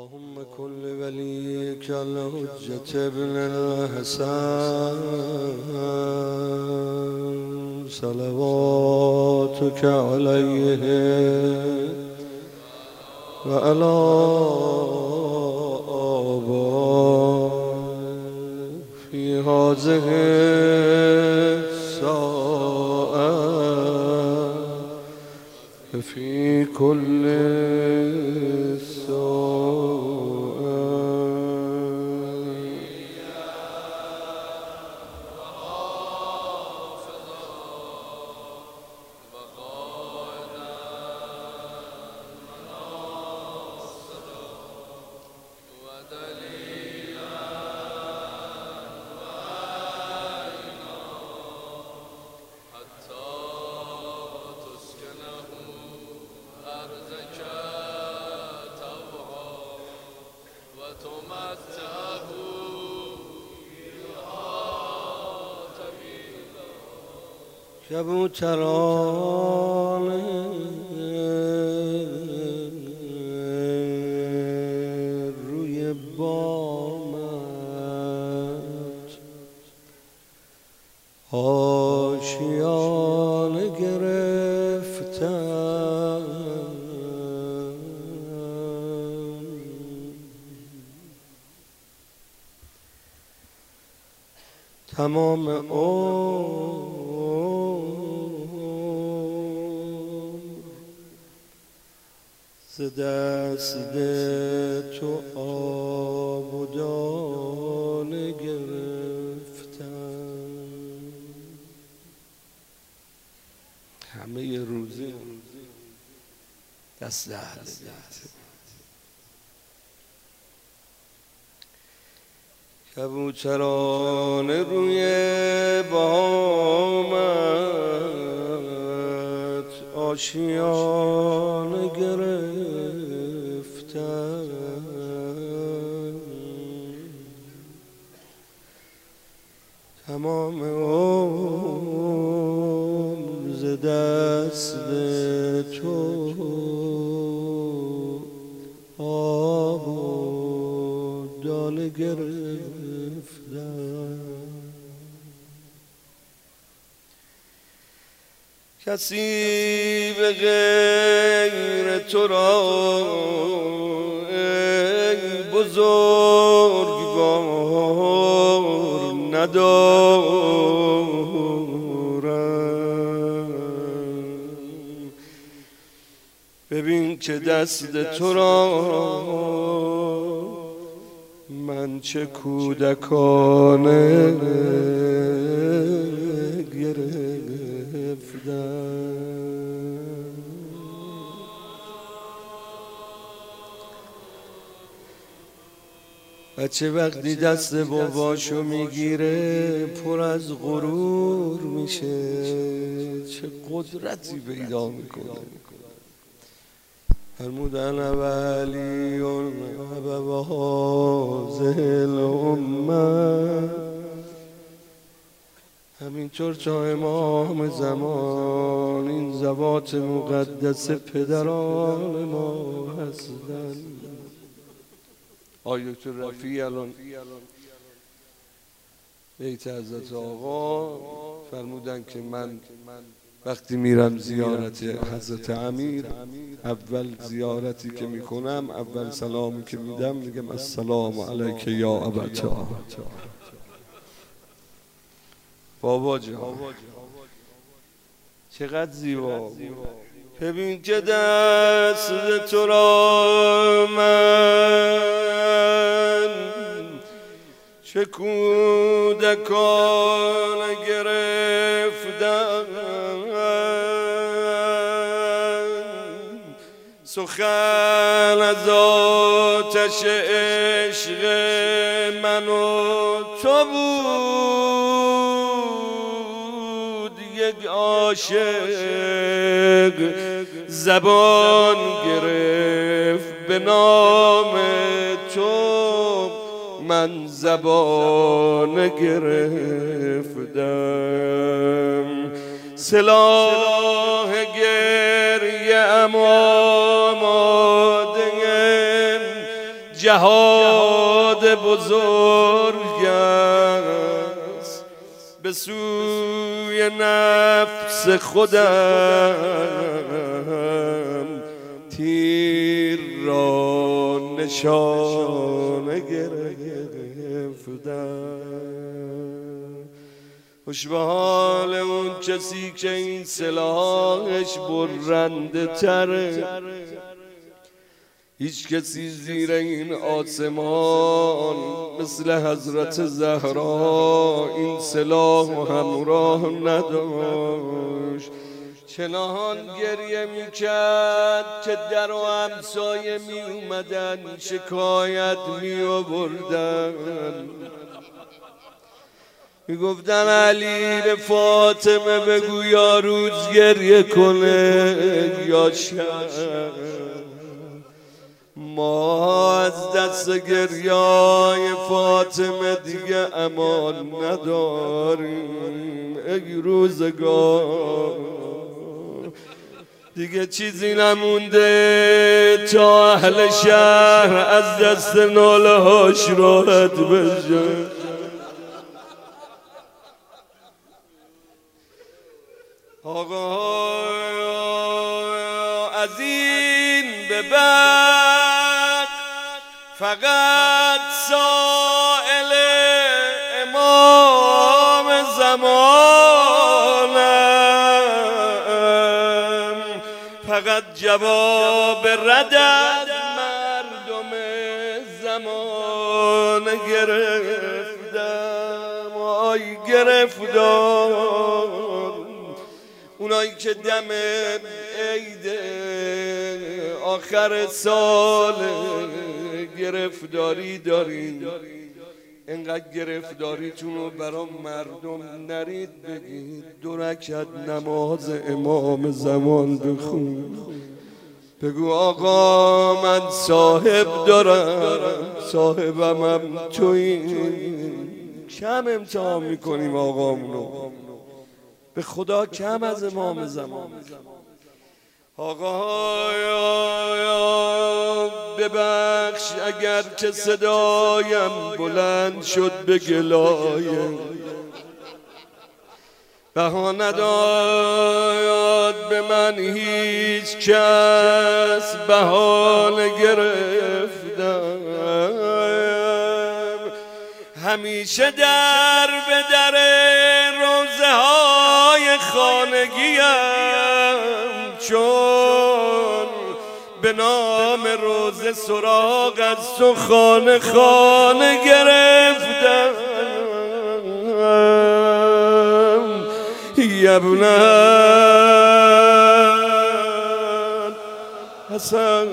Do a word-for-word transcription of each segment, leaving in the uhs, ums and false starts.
اللهم كن لوليك الحجة ابن الحسن صلواتك عليه وعلى آبائه في هذه الساعة في كل کبوتران روی بامت آشیانه گرفتم، تمام عمر ز دست تو آب و دانه گرفتم. همه روزی دست اهل بیت. کبوتران روی بامت آشیانه گرفتم، تمام عمر ز دست تو آب و دانه گرفتم. کسی به غیر تو را ای بزرگوار ندارم. ببین که دست تو را من چه کودکانه گرفتم. بچه وقتی دست باباشو میگیره پر از غرور میشه، چه قدرتی پیدا میکنه. فرمودن ولی ابوازه الامه، همینطور تا امام زمان این ذوات مقدس پدران ما هستن. آیت رفیع الان بیت حضرت آقا فرمودن که من وقتی میرم زیارت حضرت امیر، اول زیارتی که میکنم، اول سلامی که میدم میگم السلام علیک یا ابتا. بابا جان چقدر زیبا. ببین که دست تو را من چه کودکان گرفتم، سخن از آتش عشق من و تو بود، یک عاشق زبان گرفت به نام تو، من زبان گرفتم. سلاح گریه ام آماده جهاد بزرگ است، به سوی نفس خودم تیر را نشانه گرفتم. خوش به حال اون کسی که این سلاحش برنده تره. هیچ کسی زیر این آسمان مثل حضرت زهرا این سلاح و همراه نداشت. چنان گریه میکرد که در و همسایه می اومدن شکایت می آوردن، می گفتن علی به فاطمه بگو یا روز گریه کنه یا شب. ما از دست گریای فاطمه دیگه امان نداریم. ای روزگار دیگه چیزی نمونده تا اهل شهر از دست ناله هاش راحت بشه. آقا از این به بعد فقط سائل امام زمانم، فقط جواب رد از مردم زمان گرفتم. آی گرفتار اونایی که دم عید آخر سال گرفتاری دارین، اینقدر گرفتاریتون رو برای مردم نرید بگید دو رکعت نماز امام زمان بخون. بگو آقا من صاحب دارم، صاحبم هم تویی. کم امتحان میکنیم آقامونو، به خدا کم از امام زمان. آقا ببخش اگر که صدایم بلند شد به گلایه، بها نداد به من هیچ کس بهانه گرفتم. همیشه در به در روزه های خانگیم، چون به نام روزه سراغ از تو خانه خانه گرفتم. یبنه حسن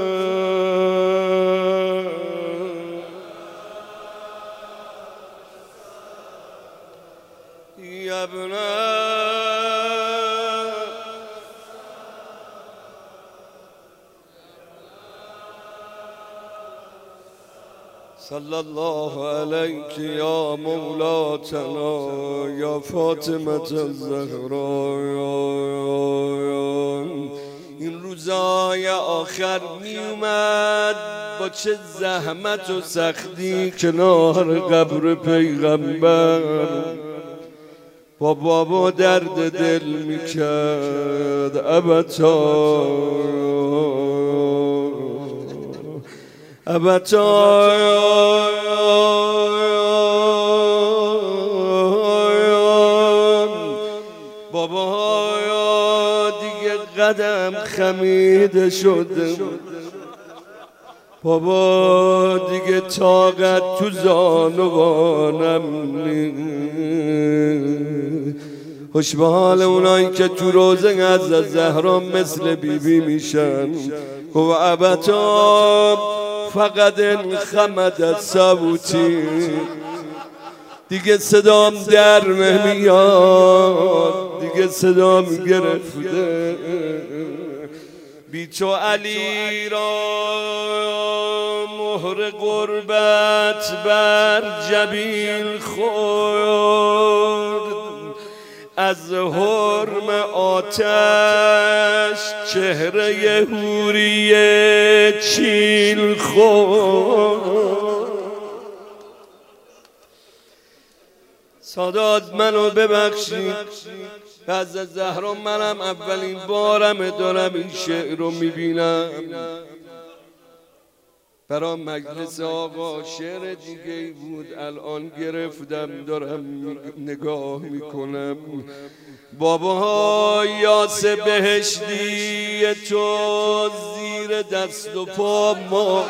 یبنه صلی الله علیک یا مولاتنا یا فاطمه الزهرا. این روزای آخر می اومد با چه زحمت و سختی کنار قبر پیغمبر با بابا درد دل میکرد. ابتا ابتا بابا دیگه قدم خمیده شده، بابا دیگه طاقت تو زانوانم نیست. خوش به حال اونایی که تو روزه از زهرا مثل بیبی میشن. و ابتا فقط انخمد صوتی، دیگه صدام در نمیاد، دیگه صدام گرفته. بی تو علی را مهر غربت بر جبین خورد، از حرم آتش چهره حوری چیل خور. سادات منو ببخشید، از زهرا منم اولین بارم دارم این شعر رو میبینم. برا مجلس آقا شعر دیگه ای بود، الان گرفتم دارم نگاه میکنم. بابا یاس بهشتی تو زیر دست و پا ما،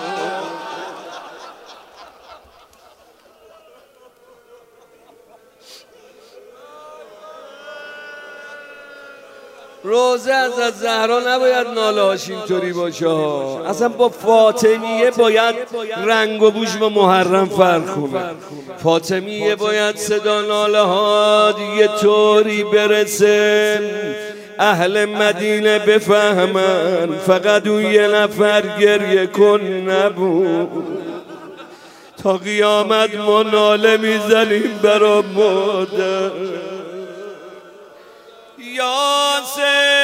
روزه از زهرا نباید نالهاش اینطوری باشه. اصلا با فاطمیه باید رنگ و بوش و محرم فرق کنه. فاطمیه باید صدا ناله ها یه طوری برسه اهل مدینه بفهمن فقط اون یه نفر گریه کن نبود. تا قیامت ما ناله میزنیم برا مادر. یاس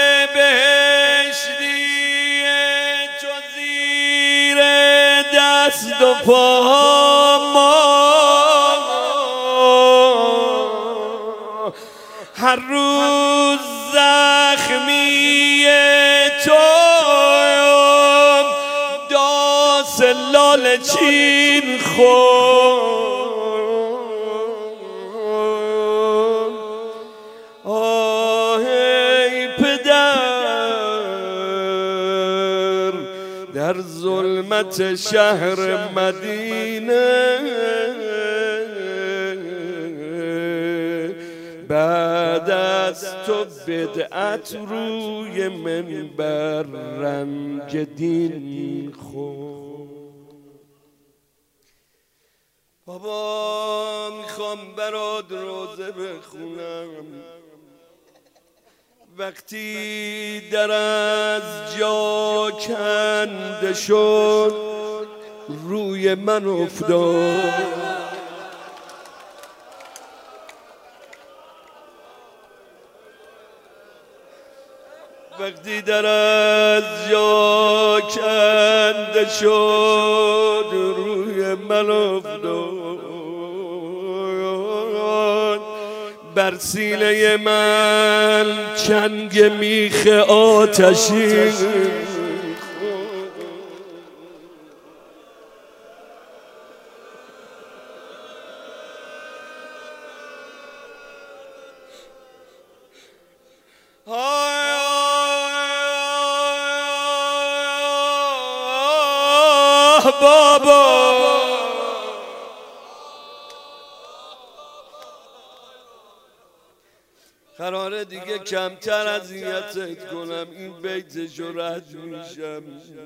بهشتی تو زیر دست و پا ما، هر روز زخمی تو داس لال چین خور. در ظلمت شهر مدینه بعد از تو بدعت روی منبر رنج دین خورد. بابا میخوام برات روزه بخونم، وقتی در از جا کنده شد روی من افتاد. وقتی در از جا کنده شد روی من افتاد، بر سینه من چنگ میخ آتشی بابا قراره دیگه کمتر اذیتت کنم، این بیتشو رد میشم.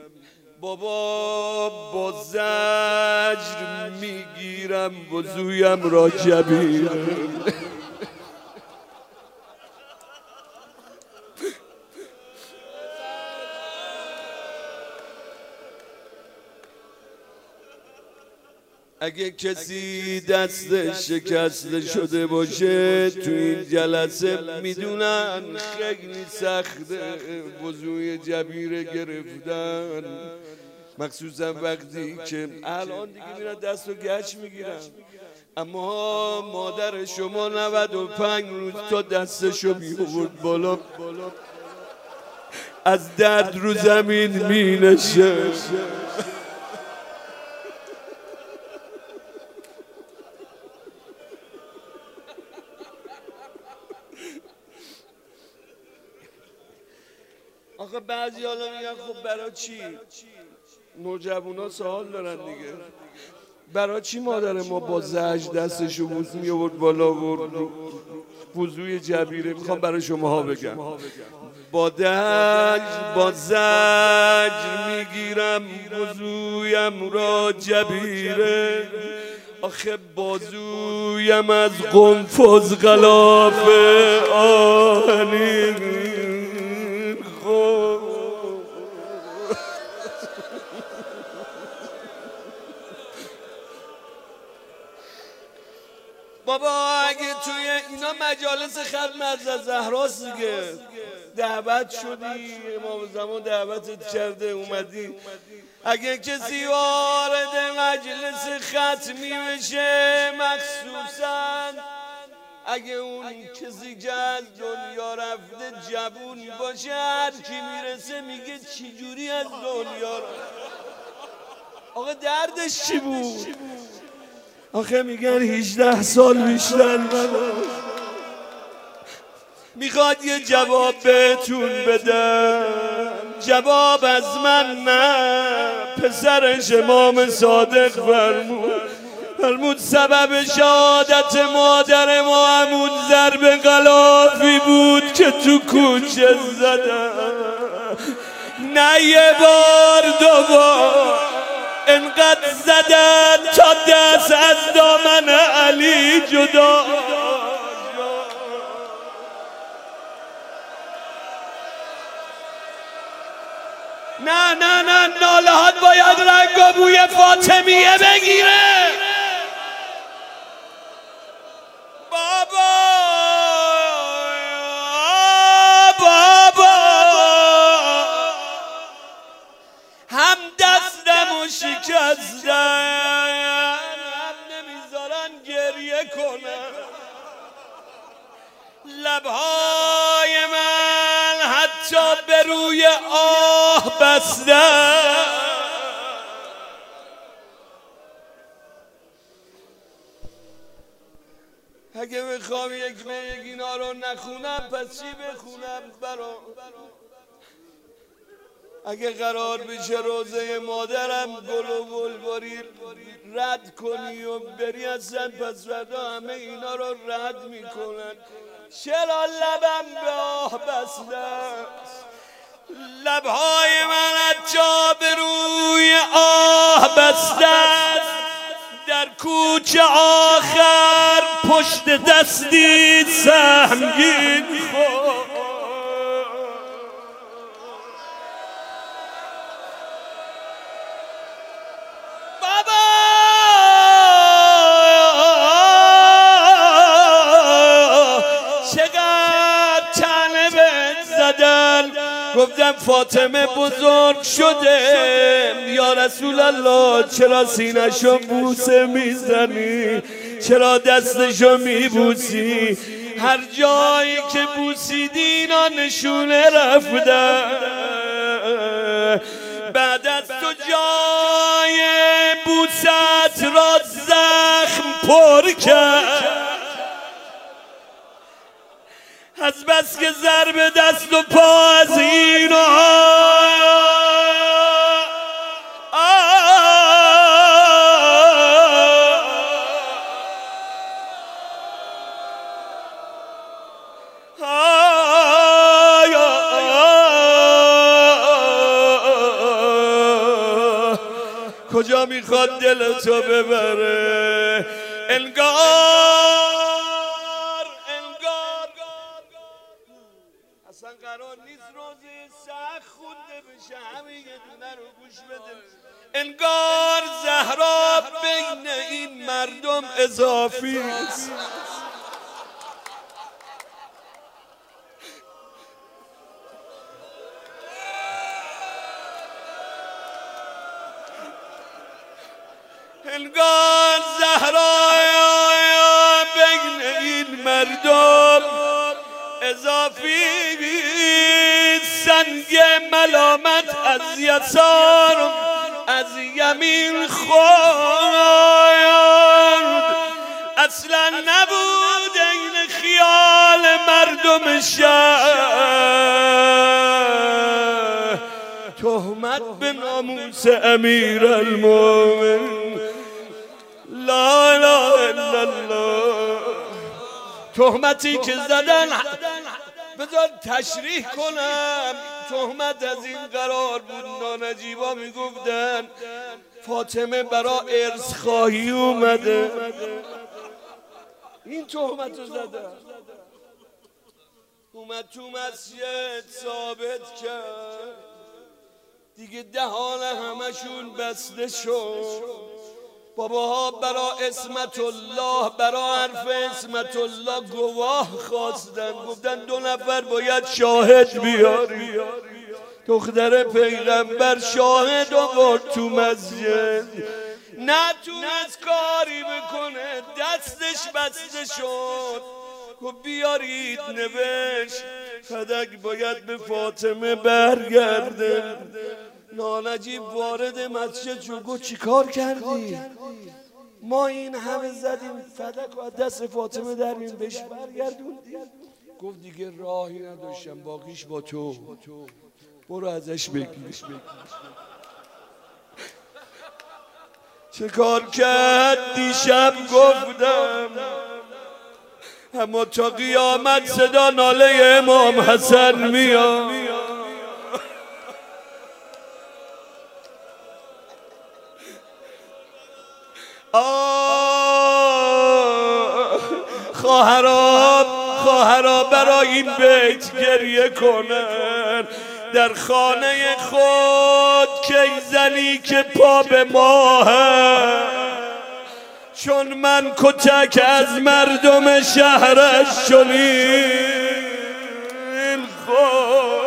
بابا با زجر میگیرم وضویم را جبیر. اگه کسی دستش شکسته شده باشه تو این جلسه میدونن خیلی سخته وضوی جبیره گرفتن، مخصوصا وقتی که الان دیگه میرن دست و گچ میگیرن. اما مادر شما نود و پنج روز تا دستشو میورد بالا از درد رو زمین مینشست. آخه بعضی حالا میگن خب برای چی؟ نوجوانا سوال دارن دیگه، برای چی مادر ما با زجر دستشو بوس می آورد بالا و وضوی جبیره؟ میخوام برای شماها بگم با دج با زجر میگیرم وضویم را جبیره. آخه بازویم از قنفذ غلاف آهنی بابا اگه توی اینا مجالس ختم از زهراست دیگه، دعوت شدی امام زمان دعوتت کرده اومدی، اگه کسی وارد مجلس ختمی بشه مخصوصا اگه اون کسی که از دنیا رفته جوون باشه، هر کی میرسه میگه چی جوری از دنیا رفت. آقا دردش چی بود؟ آخه میگن هجده سال بیشتر نداشت. میخواد یه جواب بهتون بدم، جواب از من نه، پسرش امام صادق فرمود فرمود سبب شهادت مادر ما همون ضرب غلافی بود که تو کوچه زدم. نه یه بار دو بار انقدر زدن تا دست از دامن علی جدا. نه نه نه نالهات باید رنگ و بوی فاطمیه بگیره. بابا بابا هم دستمو شکستن هم نمیذارن گریه کنم، لبهای من حتی به روی آه بستن. اگه بخوام یک به یک اینا رو نخونم پس چی بخونم برام؟ اگه قرار بشه روزه مادرم گل و بلبری رد کنی و بری اصلا پس فردا همه اینا رو رد میکنن. چرا لبم به آه بسته، لبهای من حتی به روی آه بسته، در کوچه آخر پشت دستی سهمگین خود. بابا چقدر تنه بهت زدن، گفتم فاطمه بزرگ شده، یا رسول الله چرا سینه‌شو بوسه میزنی، چرا دستشو میبوسی؟ هر جایی که بوسیدی اینا نشونه رفتن، بعد از تو جای بوست را زخم پر کرد، از بس که ضرب دست و پا از این و کجا میخواد دل تو ببره؟ انگار انگار اصلا قرار نیست روزی سخت خونده بشه، همین یه دونه رو گوش بده. انگار زهرا بین این مردم اضافی است. انگار زهرا بین این مردم اضافی، سنگ ملامت از یسار از یمین خورد، اصلا نبود این خیال مردم شهر. تهمت به ناموس امیرالمومنین، لا اله الا الله، تهمتی که زدن. بذار تشریح کنم. تهمت از این قرار بود، نانجیبا میگفتن فاطمه برا ارث خواهی اومده، این تهمت رو زدن. اومد تو مسجد ثابت کرد، دیگه دهان همشون بسته شد. باباها برا اسمت الله، برا حرف اسمت الله گواه خواستن، گفتن دو نفر باید شاهد بیاری. دختر پیغمبر شاهد آورد تو مسجد، نتونست کاری بکنه، دستش بسته شد. گفت بیارید، نوشت فدک باید به فاطمه برگرده. نانجیب وارد مسجد شد، گفت چی کار کردی؟ ما این همه زدیم فدک و دست فاطمه در این بهش برگردوندیم. گفت دیگه راهی نداشتم، باقیش با تو، برو ازش بگیر. چه کار کرد دیشب گفتم، اما تا قیامت صدا ناله امام حسن میاد. خواهرها خواهرها برای این بیت گریه کنن. در خانه خود کی زنی که پا به ماه، چون من کتک از مردم شهرش شنید خود.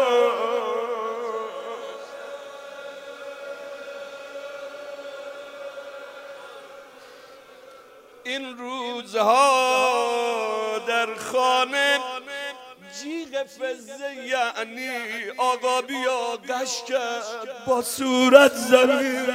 این روزها در خانه جیغ فزه یعنی آقا بیا گشت کرد با صورت زمین.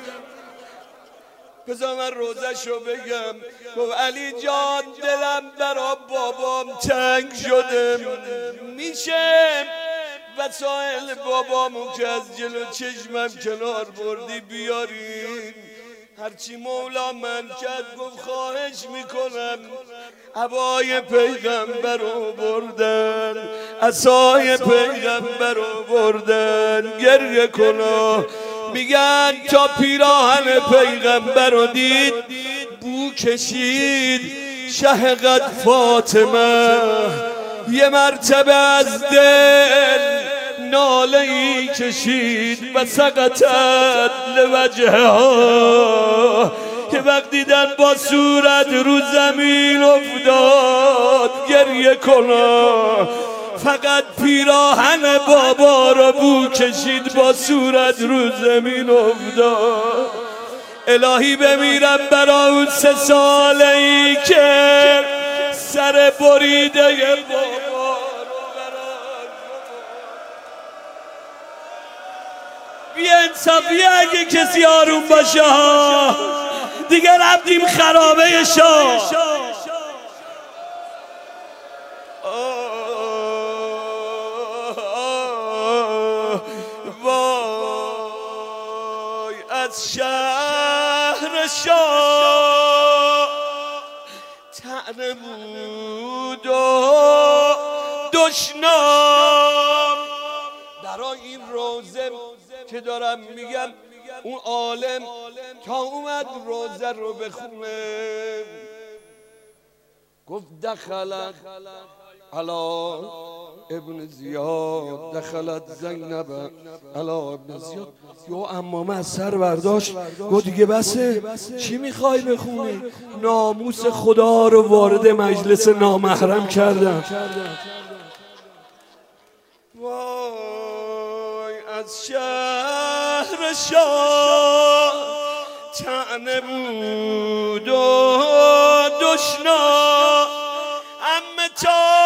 بذار من روزشو بگم. گفت علی جان دلم برا بابام تنگ شده، میشه وسایل بابامو که از جلو چشمم کنار بردی بیارین؟ هرچی مولا من کرد گفت خواهش میکنم. عبای پیغمبر رو بردن، عصای پیغمبر رو بردن، گریه کنا. میگن تا پیراهن پیغمبر رو دید بو کشید. شهقت فاطمه یه مرتبه از دل ناله ای کشید و سقطت لوجهها. که وقت دیدن با صورت رو زمین افتاد، گریه کنا. فقط پیراهن بابا را بو کشید، با صورت رو زمین افتاد. الهی بمیرم برا اون سه ساله ای که سر بریده بابا رو برای بی انصافی اگه کسی آروم باشه ها دیگه رفتیم خرابه شاه. وای از شهر شاه طعنه بود و دشنام. برای این روزه که دارم میگم اون عالم تا اومد روزه رو بخونه گفت دخلت علا ابن زیاد، دخلت زینب علا ابن زیاد. یو امامه از سر برداشت گفت دیگه بسه، چی میخوای بخونی؟ ناموس خدا رو وارد مجلس نامحرم کردم. وای از شهر شاه طعنه بود و دشنا. اما تا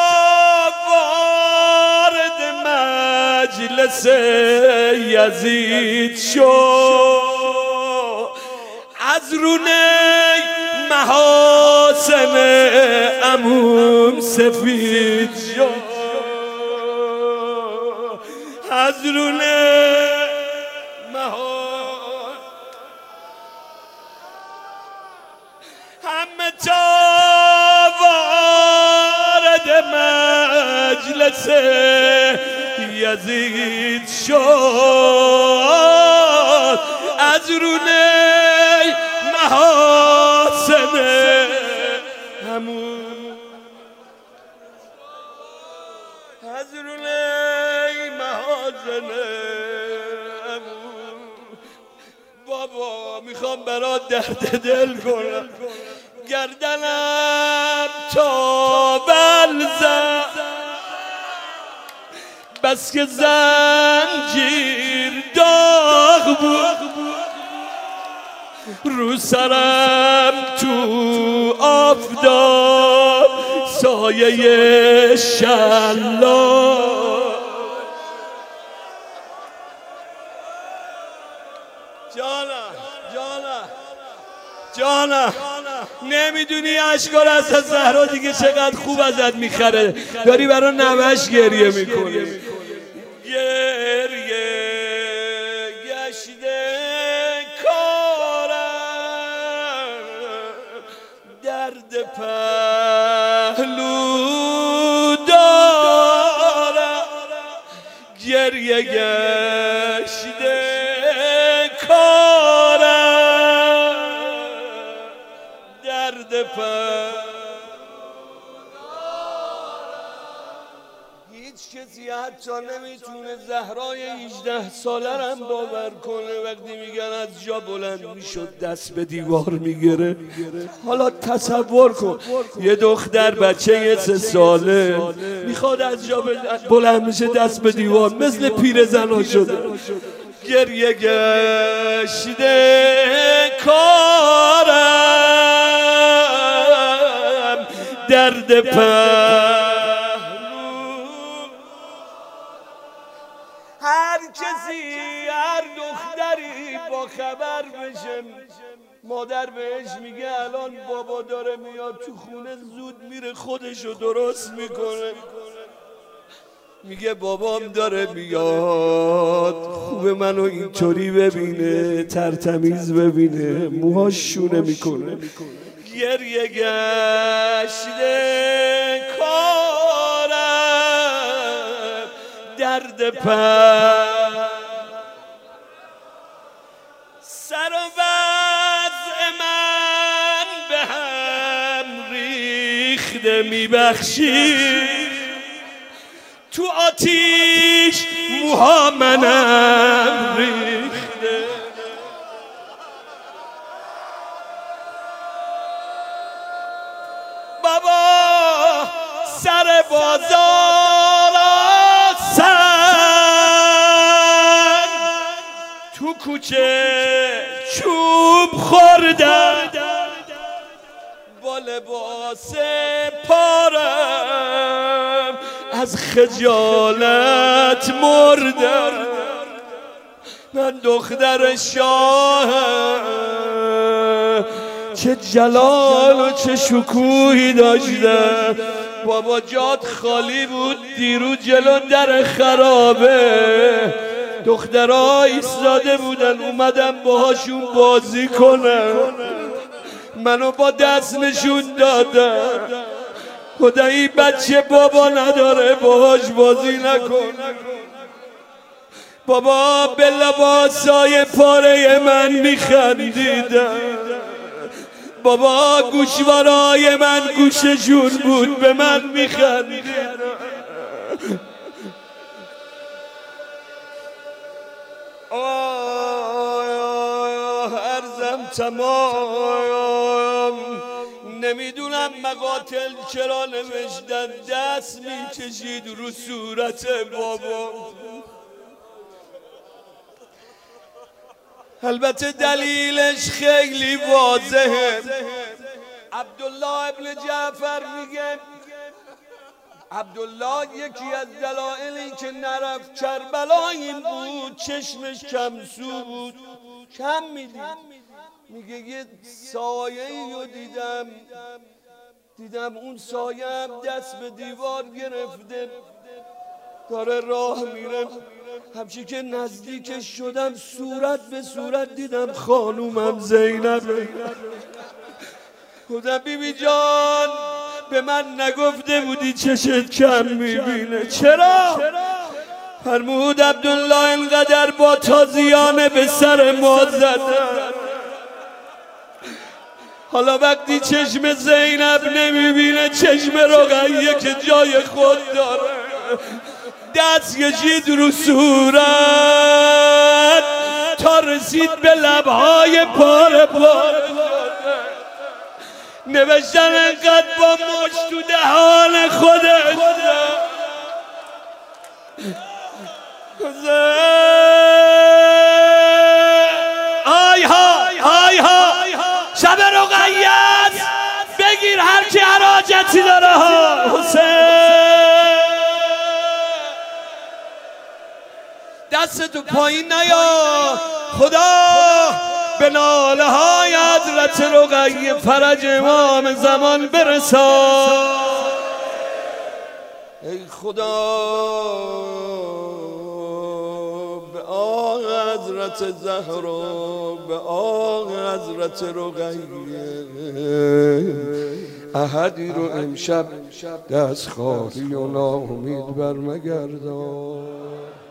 وارد مجلس یزید شد، از رونه محاسن عموم سفید شد. از رونه محاسن همه تا وارد مجلس یزید شد، از رونه محاسن همون، از رونه محاسن همون. بابا میخوام برات درد دل کنم، گردنم تا بلزم بس که زنجیر داغ بود، رو سرم تو آفتاب سایه شلاق. جانم جانم جانم نمیدونی اشکال از زهرا دیگه چقدر خوب ازت میخره، داری برا نوش گریه میکنی. گریه گشته کارم، درد پهلو دارم، گریه گشته کارم، درد پهلو. هیچ کسی حتی نمیتونه زهرای هجده ساله رم باور کنه وقتی میگن از جا بلند میشد دست به دیوار میگیره. حالا تصور کن یه دختر بچه سه ساله میخواد از جا بلند میشه دست به دیوار، مثل پیرزنا شده. گریه گشته کارم، درد پهلو. هر کسی هر دختری با خبر بشه مادر بهش میگه الان بابا داره میاد تو خونه، زود میره خودشو درست میکنه، میگه بابام داره میاد خوب منو اینطوری ببینه، ترتمیز ببینه، موهاش شونه میکنه. گریه گشته کارم، درد پر سر و وضع من به هم ریخته، میبخشی تو آتیش موها منم ریخته. بابا سر بازار آسن تو کوچه چوب خوردم، با لباس پارم از خجالت مردم. من دختر شاهم، چه جلال و چه شکوهی داشتم. بابا جات خالی بود دیرو جلو در خرابه، دخترها ایستاده بودن اومدم باهاشون بازی کنم، منو با دست نشون دادم. خدایی بچه بابا نداره باهاش بازی نکن. بابا به لباسای پاره من میخندیدن، بابا گوشوارای من گوششون بود به من میخندیدن. آه عرضم تمام، نمیدونم مقاتل چرا نوشتن دست میکشید رو صورت بابا. البته دلیلش خیلی واضحه. عبدالله ابن جعفر میگه عبدالله یکی از دلایلی که نرفت کربلا این بود چشمش کمسو بود، کم میدید. میگه یه سایه‌ای رو دیدم دیدم اون سایه هم دست به دیوار گرفته داره راه میره. همچی که نزدیکش شدم صورت به صورت دیدم خانومم زینبه. خدا بیبی جان به من نگفته بودی چشت کم میبینه؟ چرا؟ فرمود عبدالله اینقدر با تازیانه به سر ما زدن، حالا وقتی چشم زینب نمیبینه چشم رقیه که جای خود داره، دست کشید رو صورت تا رسید به لبهای پاره پاره نوشتن انقدر با مچ تو دهان خودش آی ها آی ها شب رقیت بگیر هر کی حراجتی داره ها حسین دست تو پایین نیا خدا به ناله های حضرت رقیه فرج امام زمان برسان ای خدا به آه حضرت زهرا به آه حضرت رقیه احدی رو امشب دست خواهی و ناامید برمگردان